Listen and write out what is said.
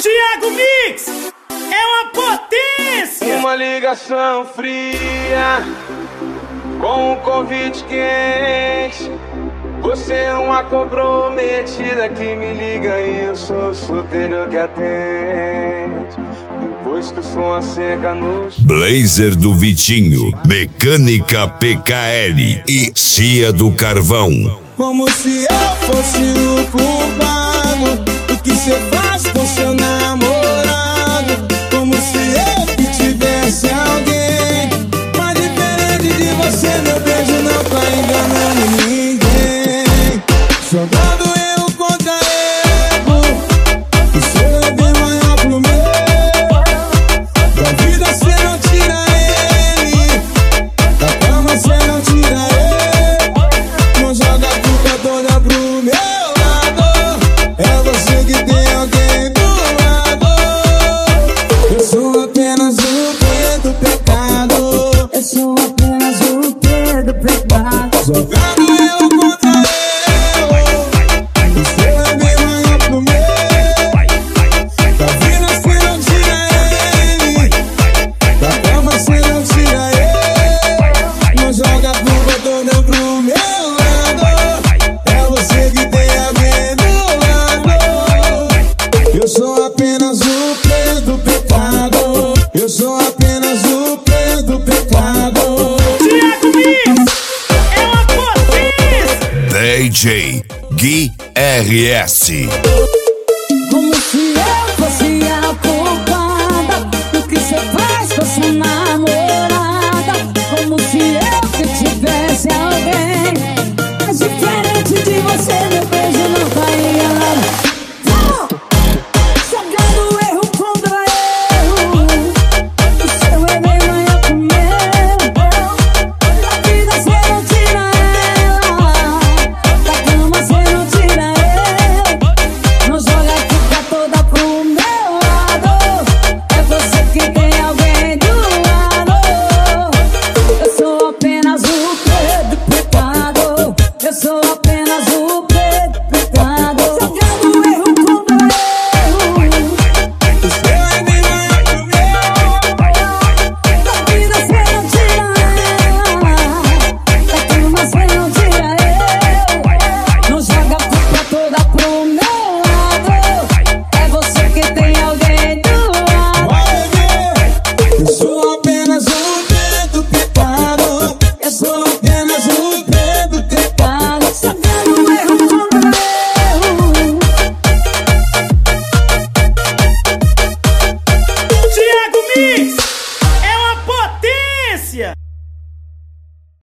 Thiago Mix é uma potência. Uma ligação fria com um convite quente. Você é uma comprometida que me liga e eu sou solteiro que atende. Depois que o som seca nos... Blazer do Vitinho, Mecânica PKL e Cia do Carvão. Como se eu fosse o culpado do que cê faz com seu namorado. Como se eu que tivesse alguém. Mas diferente de você, meu beijo não tá enganando ninguém. Jogando eu contra erro, o seu é bem maior pro meu. Da vida cê não tira ele, da cama cê não tira ele. Não joga a culpa toda pro meu lado. É você que tem alguém do lado. Eu sou apenas o pé do pecado. Eu sou apenas o pé do pecado. Jogando eu contra eu, o seu é bem maior pro meu. Da vida cê não tira ele, da cama cê não tira ele. Não joga a culpa toda pro meu lado. É você que tem alguém do lado. Eu sou apenas o pé do pecado. Eu sou apenas o pé do pecado. Thiago Mix é uma potência. DJ Gui RS. Como se eu fosse a culpada do que cê faz com sua namorada. Como se eu que tivesse alguém. Mas diferente de você, meu beijo não tá enganando. Jogando erro contra erro, o seu é bem maior que o meu. Da vida cê não tira ela, da cama cê não tira ele. Não joga a culpa toda pro meu lado. É você que tem alguém do lado. Eu sou apenas o pé do pecado. Eu sou apenas o pé do pecado. Jogando erro contra erro, O seu é bem maior que o meu. da vida cê não tira ela, da cama cê não tira ele. Não joga a culpa toda pro meu lado. É você que tem alguém do lado. Eu sou apenas o pé do pecado. Eu sou Apenas o pé do pecado. jogando erro contra erro. Thiago Mix é uma potência.